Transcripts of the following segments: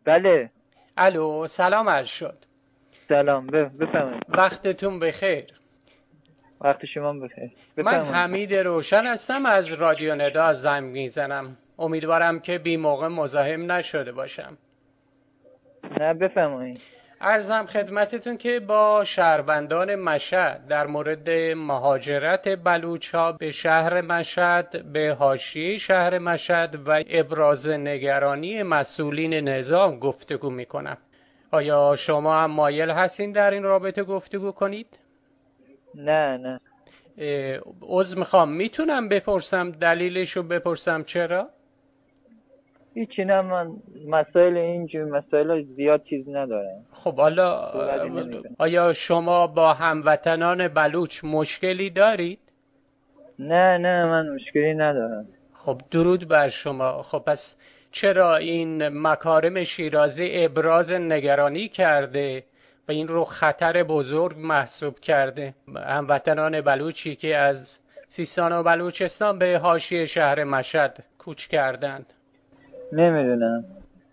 بله. الو، سلام عرض شد. سلام، بفرمایید. وقتتون بخیر. وقت شما بخیر. من بفرمایید. حمید روشن هستم، از رادیو ندا زنگ میزنم. امیدوارم که بی موقع مزاحم نشده باشم. نه، بفرمایید. عرضم خدمتتون که با شهروندان مشهد در مورد مهاجرت بلوچ‌ها به شهر مشهد، به حاشیه شهر مشهد و ابراز نگرانی مسئولین نظام گفتگو میکنم. آیا شما هم مایل هستین در این رابطه گفتگو کنید؟ نه. عذر میخوام، میتونم بپرسم دلیلشو بپرسم چرا؟ هیچی، نه، من مسائل اینجور مسائل زیاد چیز ندارم. خب حالا صحبتی نمیکنم. آیا شما با هموطنان بلوچ مشکلی دارید؟ نه، من مشکلی ندارم. خب درود بر شما. خب پس چرا این مکارم شیرازی ابراز نگرانی کرده و این رو خطر بزرگ محسوب کرده؟ هموطنان بلوچی که از سیستان و بلوچستان به حاشیه شهر مشهد کوچ کردند. نمیدونم.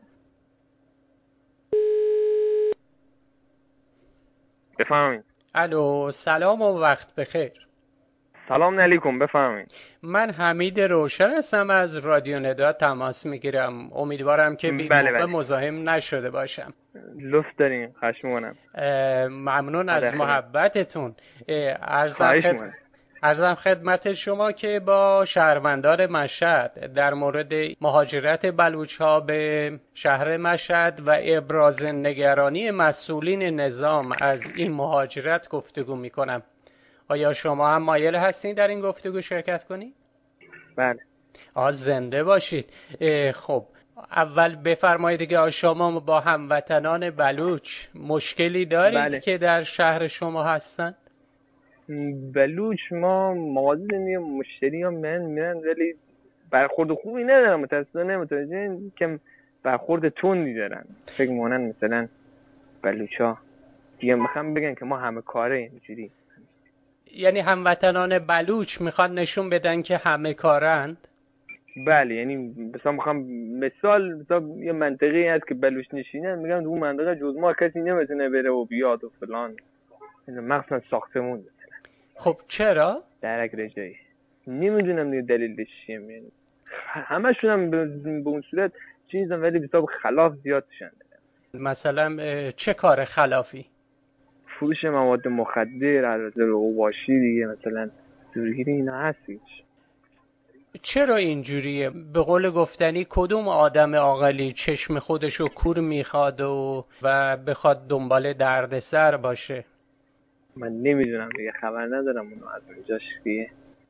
بفرمایید. الو، سلام و وقت بخیر. سلام علیکم، بفرمایید. من حمید روشن هستم، از رادیو ندا تماس میگیرم. امیدوارم که بی بله موقع بله، مزاحم نشده باشم. لطف دارین، خواهش ممنون از می‌کنم. محبتتون. خواهش می‌کنم. عرضم خدمت شما که با شهروندان مشهد در مورد مهاجرت بلوچ‌ها به شهر مشهد و ابراز نگرانی مسئولین نظام از این مهاجرت گفتگو میکنم. آیا شما هم مایل هستین در این گفتگو شرکت کنید؟ بله. زنده باشید. خب اول بفرمایید که شما با هموطنان بلوچ مشکلی دارید بله. که در شهر شما هستند؟ بلوچ ما مغازه زندگی مشتری ها میرن ولی برخورد خوبی ندارن، متاسفانه متوجه که برخورد تندی دارن. فکر مونن مثلا بلوچ ها دیگه میخوام بگن که ما همه کاره اینجوری. یعنی هموطنان بلوچ میخوان نشون بدن که همه کارند؟ بله، یعنی مثلا میخوام مثال یه منطقه‌ای هست که بلوچ نشینن، میگن اون منطقه جز ما کسی نمیتونه بره و بیاد و فلان، مخصوصا ساختمون خب چرا؟ درک رجایی. نمیدونم دیگه دلیلش چیه. یعنی همشون هم به اون صورت چیزن ولی به حساب خلاف زیاد شدن. مثلا چه کار خلافی؟ فروش مواد مخدر، البته اوباشی دیگه، مثلا زورگیری، اینا هستیش. چرا اینجوریه؟ به قول گفتنی کدوم آدم عاقلی چشم خودشو کور میخواد و بخواد دنبال دردسر باشه؟ من نمیدونم دیگه، خبر ندارم اونو از اونجاش دیگه.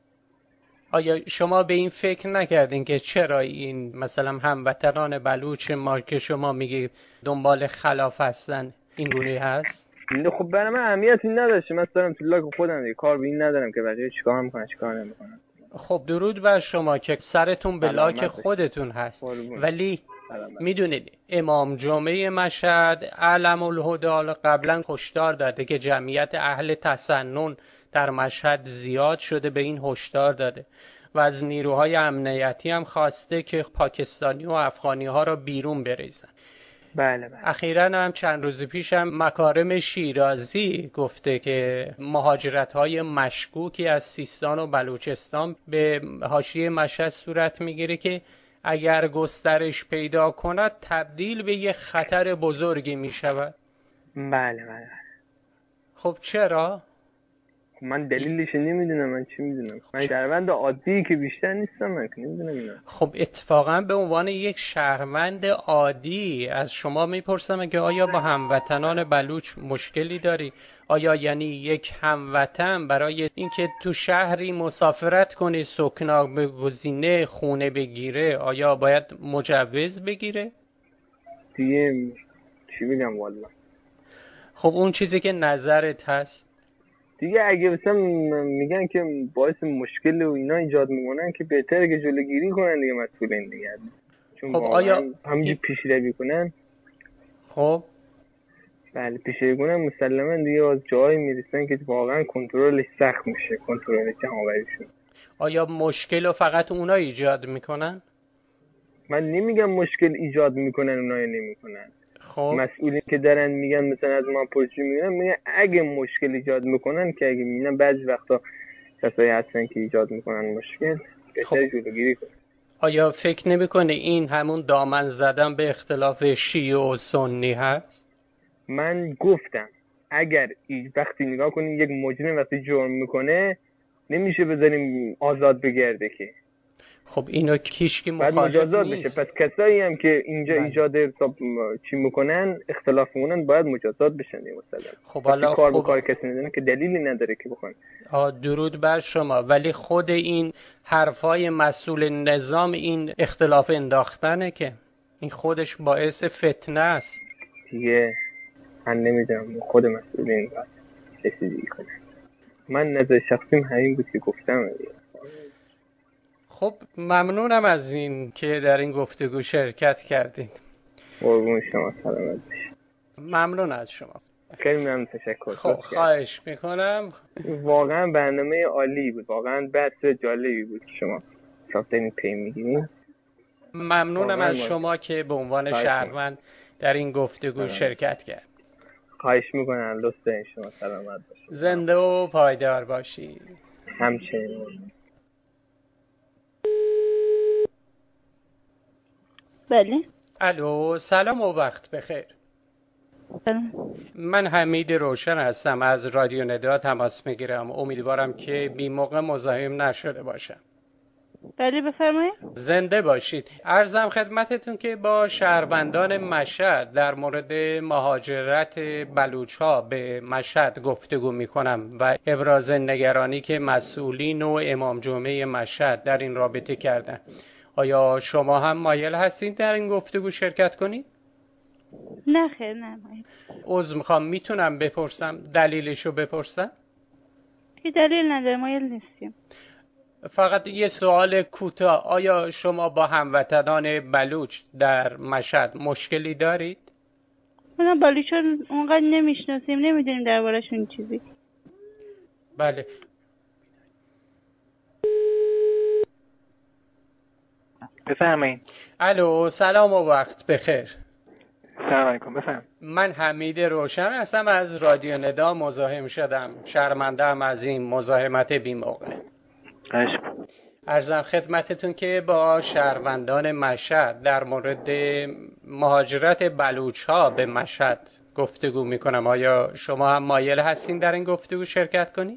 آیا شما به این فکر نکردین که چرا این مثلا هموطنان بلوچ ما که شما میگی دنبال خلاف هستن این گونه هست؟ خب برای من اهمیتی نداشته، من سرم تو لاک خودم دیگه، کار به این ندارم که بقیه چیکار میکنن چیکار نمیکنن. خب درود بر شما که سرتون به لاک سلامت باشید. خودتون هست. قربون. ولی سلامت. میدونید امام جمعه مشهد علم الهدی قبلا هشدار داده که جمعیت اهل تسنن در مشهد زیاد شده، به این هشدار داده و از نیروهای امنیتی هم خواسته که پاکستانی و افغانی ها را بیرون بریزن. بله. اخیراً هم چند روز پیش هم مکارم شیرازی گفته که مهاجرت‌های مشکوکی از سیستان و بلوچستان به حاشیه مشهد صورت میگیره که اگر گسترش پیدا کند تبدیل به یک خطر بزرگی میشود. بله. خب چرا؟ من دلیلش نمیدونم، من چی میدونم، من شهروند عادی که بیشتر نیستم، من که نمیدونم اینا. خب اتفاقا به عنوان یک شهروند عادی از شما میپرسم که آیا با هموطنان بلوچ مشکلی داری؟ آیا یعنی یک هموطن برای اینکه تو شهری مسافرت کنه، سکنا بگزینه، خونه بگیره، آیا باید مجوز بگیره؟ دیگه چی بگم والا. خب اون چیزی که نظرت هست دیگه اگه مثلا میگن که باعث مشکل و اینا ایجاد میکنن که بهتره که جلوگیری کنن دیگه مسئولین دیگه، چون خب آیا واقعا همینجور پیشروی کنن. خب بله، پیشروی کنن مسلما دیگه از جایی میرسن که واقعا کنترلش سخت میشه، کنترل جمع‌آوریشون. آیا مشکل رو فقط اونا ایجاد میکنن؟ من نمیگم مشکل ایجاد میکنن اونا یا نمیکنن. خب مسئولین که دارن میگن مثلا از ما پرسجو میگن اگه مشکل ایجاد میکنن که اگه میگن بعضی وقتا کسایی هستن که ایجاد میکنن مشکل بهتر جلوگیری کنن. آیا فکر نمی‌کنه این همون دامن زدن به اختلاف شیعه و سنی هست؟ من گفتم اگر وقتی نگاه کنیم یک مجرم وقتی جرم میکنه نمیشه بذاریم آزاد بگرده که. خب اینو هیچکی بعد مخالف مجازات نیست. بشه. پس کسایی هم که اینجا بله. ایجاد چی میکنن اختلاف میکنن باید مجازات بشن مثلا. خب حالا کار به کار کسی نداره که دلیلی نداره که بخوان. درود بر شما، ولی خود این حرفای مسئول نظام این اختلاف انداختنه که این خودش باعث فتنه است دیگه. من نمیدونم خود مسئولین باید رسیدگی کنه. من نظر شخصیم همین بود که گفتم. خب ممنونم از این که در این گفتگو شرکت کردید. قربون شما، سلامت باشید. ممنون از شما. خیلی ممنون، تشکر. خب خواهش میکنم. واقعا برنامه عالی بود، واقعا بحث جالبی بود که شما ساختین پی میگیرین. ممنونم از شما که به عنوان شهروند در این گفتگو شرکت کرد. خواهش میکنم. لطف دارین شما، سلامت باشید. زنده و پایدار باشید. همچنین. بله. الو، سلام و وقت بخیر. من حمید روشن هستم، از رادیو ندا تماس میگیرم. امیدوارم که بی موقع مزاحم نشده باشم. بله بفرمایید. زنده باشید. عرضم خدمتتون که با شهروندان مشهد در مورد مهاجرت بلوچ‌ها به مشهد گفتگو میکنم و ابراز نگرانی که مسئولین و امام جمعه مشهد در این رابطه کردن. آیا شما هم مایل هستید در این گفتگو شرکت کنید؟ نه خیر، نه. عذر میخوام، میتونم بپرسم دلیلشو بپرسم؟ که دلیل نداره، مایل نیستیم. فقط یه سوال کوتاه، آیا شما با هموطنان بلوچ در مشهد مشکلی دارید؟ ما بلوچان اونقدر نمیشناسیم، نمیدونیم دربارشون چیزی. بله. بفرمایید. الو، سلام و وقت بخیر. سلام علیکم. بفرمایید. من حمید روشن هستم، از رادیو ندا مزاحم شدم. شرمنده‌ام از این مزاحمت بی موقع. عرضم خدمتتون که با شهروندان مشهد در مورد مهاجرت بلوچ‌ها به مشهد گفتگو میکنم. آیا شما هم مایل هستین در این گفتگو شرکت کنید؟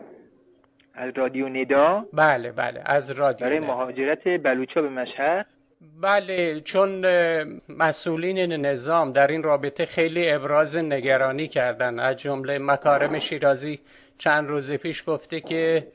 از رادیو ندا؟ بله، از رادیو برای ندا. مهاجرت بلوچ‌ها به مشهد؟ بله، چون مسئولین نظام در این رابطه خیلی ابراز نگرانی کردن. از جمله مکارم شیرازی چند روز پیش گفته که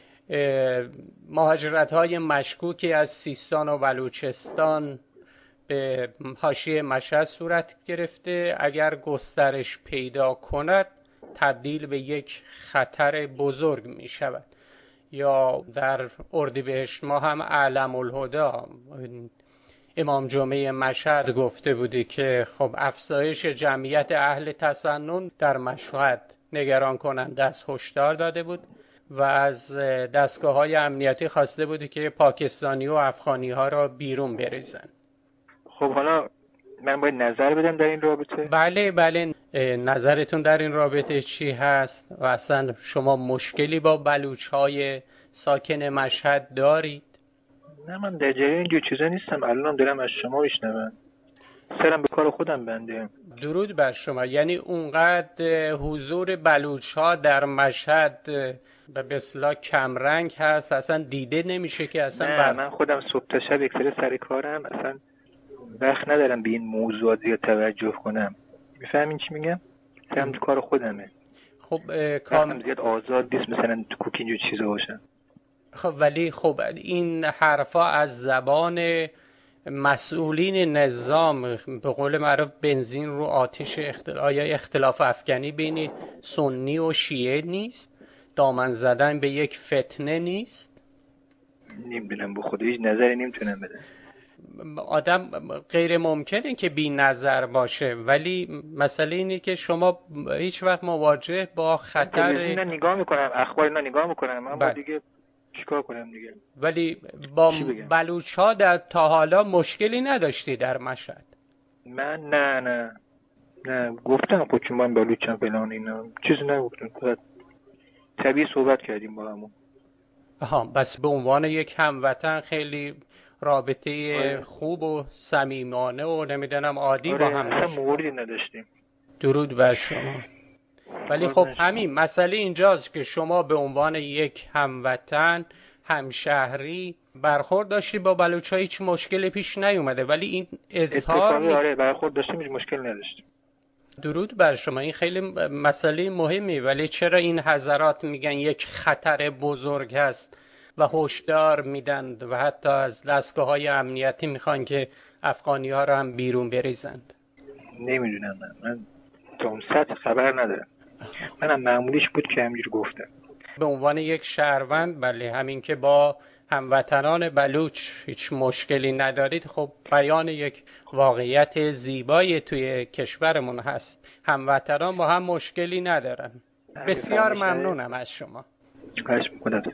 مهاجرت‌های مشکوکی از سیستان و بلوچستان به حاشیه مشهد صورت گرفته. اگر گسترش پیدا کند تبدیل به یک خطر بزرگ می شود. یا در اردیبهشت ماه هم اعلم الهدا امام جمعه مشهد گفته بودی که خب افزایش جمعیت اهل تسنن در مشهد نگران کننده است، هشدار داده بود و از دستگاه‌های امنیتی خواسته بودی که پاکستانی و افغانی ها را بیرون بریزن. خب حالا من باید نظر بدم در این رابطه؟ بله. نظرتون در این رابطه چی هست؟ و اصلا شما مشکلی با بلوچ‌های ساکن مشهد دارید؟ نه، من در جریان اینجور چیزا نیستم. الانم دارم از شما میشنوم. سرم به کار خودم بنده. درود بر شما. یعنی اونقدر حضور بلوچ‌ها در مشهد به اصطلاح کمرنگ هست اصلا دیده نمیشه که اصلا نه، من خودم صبح تا شب یک سر کارم، اصلا وقت ندارم به این موضوعات زیاد توجه کنم. میفهمین چی میگم؟ سرم تو کار خودمه. خب وقتم زیاد آزاد نیست مثلا تو کوک اینجور چیزا باشم. خب ولی خب این حرفا از زبان مسئولین نظام به قول معروف بنزین رو آتش آیا اختلاف افکنی بین سنی و شیعه نیست؟ دامن زدن به یک فتنه نیست؟ نمیدونم، به خدا هیچ نظری نمیتونم بدم. آدم غیر ممکنه که بی نظر باشه، ولی مسئله اینه که شما هیچ وقت مواجه با خطر اینا نگاه میکنم، اخبار اینا نگاه میکنم، اما دیگه چیکار کنم دیگه؟ ولی با چی بگم؟ بلوچ ها در تا حالا مشکلی نداشتی در مشهد؟ من نه گفتم خودشون من بلوچم فلان اینا چیزی نگفتم، فقط طبیعی صحبت کردیم با همون. آها، بس به عنوان یک هموطن خیلی رابطه آره. خوب و صمیمانه و نمیدونم عادی با هم اصلا داشت. موردی نداشتیم. درود بر شما. ولی خب همین مسئله اینجاست که شما به عنوان یک هموطن همشهری برخورد داشتی با بلوچ‌ها، هیچ مشکلی پیش نیومده، ولی این اظهار آره برخورد داشتیم، هیچ مشکل نداشتیم. درود بر شما، این خیلی مسئله مهمی، ولی چرا این حضرات میگن یک خطر بزرگ هست و هشدار میدن و حتی از دستگاه‌های امنیتی میخوان که افغانی‌ها رو هم بیرون بریزند؟ نمیدونم، من تا اون سطح خبر ندارم. منم معمولیش بود که همینجور گفتم. به عنوان یک شهروند بله، همین که با هموطنان بلوچ هیچ مشکلی ندارید خب بیان یک واقعیت زیبایی توی کشورمون هست. هموطنان با هم مشکلی ندارن. بسیار ممنونم از شما. خواهش می‌کنم.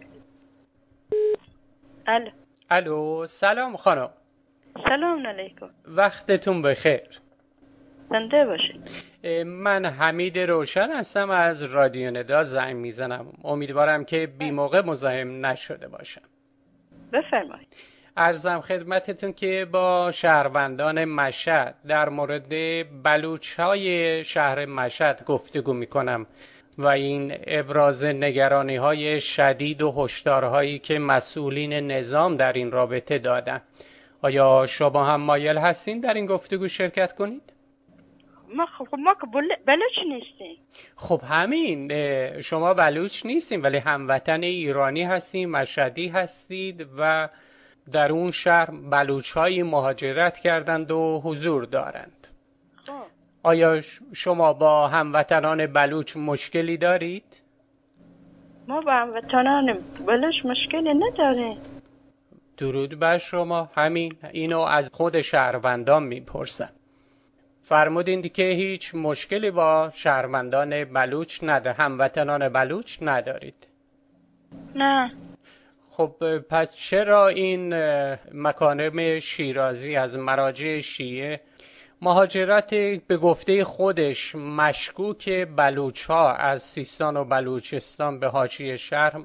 الو، سلام خانم. سلام علیکم. وقتتون بخیر. زنده باشید. من حمید روشن هستم، از رادیو ندا زنگ میزنم. امیدوارم که بی موقع مزاحم نشده باشم. بفرمایید. عرضم خدمتتون که با شهروندان مشهد در مورد بلوچ‌های شهر مشهد گفتگو میکنم و این ابراز نگرانی‌های شدید و هشدارهایی که مسئولین نظام در این رابطه دادن. آیا شما هم مایل هستین در این گفتگو شرکت کنید؟ ما که بلوچ نیستیم. خب همین، شما بلوچ نیستین ولی هموطن ایرانی هستین، مشهدی هستید و در اون شهر بلوچ‌هایی مهاجرت کردند و حضور دارند. خب آیا شما با هموطنان بلوچ مشکلی دارید؟ ما با هموطنان بلوچ مشکلی نداریم. درود بر شما. همین اینو از خود شهروندان میپرسم. فرمودین که هیچ مشکلی با شهروندان بلوچ هموطنان بلوچ ندارید؟ نه. خب پس چرا این مکارم شیرازی از مراجع شیعه مهاجرت به گفته خودش مشکوک بلوچ‌ها از سیستان و بلوچستان به حاشیه شهر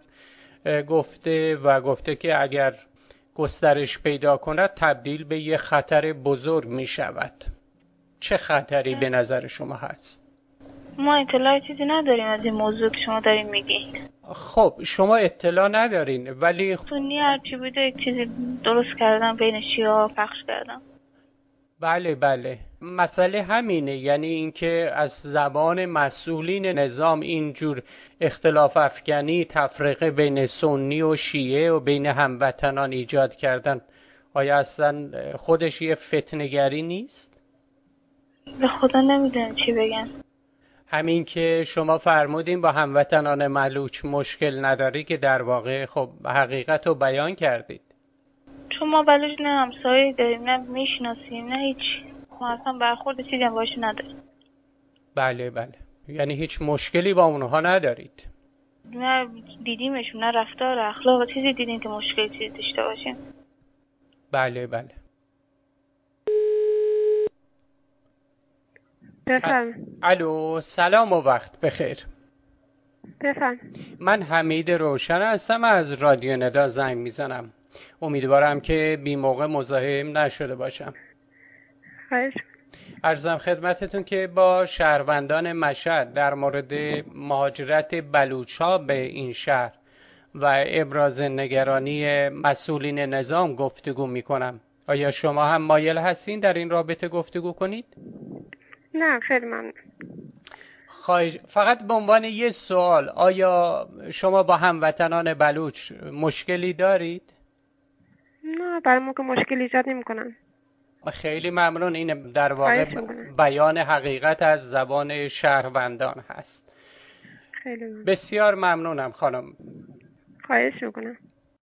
گفته که اگر گسترش پیدا کند تبدیل به یه خطر بزرگ می شود؟ چه خطری به نظر شما هست؟ ما اطلاعی چیزی نداریم از این موضوع که شما دارین میگین. خب شما اطلاع ندارین ولی سنی هرچی بوده یک چیزی درست کردن بین شیعه پخش کردن. بله مسئله همینه، یعنی اینکه از زبان مسئولین نظام اینجور اختلاف افکنی تفرقه بین سنی و شیعه و بین هموطنان ایجاد کردن، آیا اصلا خودش یه فتنه‌گری نیست؟ به خدا نمیدونم چی بگم. همین که شما فرمودین با هموطنان بلوچ مشکل نداری که در واقع خب حقیقت رو بیان کردید. چون ما بلوچ نه همسایه داریم نه میشناسیم نه هیچ، ما اصلا برخورد چیزی هم باشه نداریم. بله یعنی هیچ مشکلی با اونها ندارید؟ نه دیدیمشون، نه رفتار اخلاق چیزی دیدیم که مشکلی چیزی داشته باشیم. بله بفرم. الو، سلام و وقت بخیر. بفرم. من حمید روشن هستم، از رادیو ندا زنگ میزنم. امیدوارم که بی موقع مزاحم نشده باشم. خواهش. عرضم خدمتتون که با شهروندان مشهد در مورد مهاجرت بلوچ‌ها به این شهر و ابراز نگرانی مسئولین نظام گفتگو میکنم. آیا شما هم مایل هستین در این رابطه گفتگو کنید؟ نه خیلی ممنون. فقط به عنوان یه سوال، آیا شما با هموطنان بلوچ مشکلی دارید؟ نه برای ما که مشکل ایجاد نمی کنن. خیلی ممنون. این در واقع بیان حقیقت از زبان شهروندان هست. خیلی ممنون. بسیار ممنونم خانم. خواهش میکنم.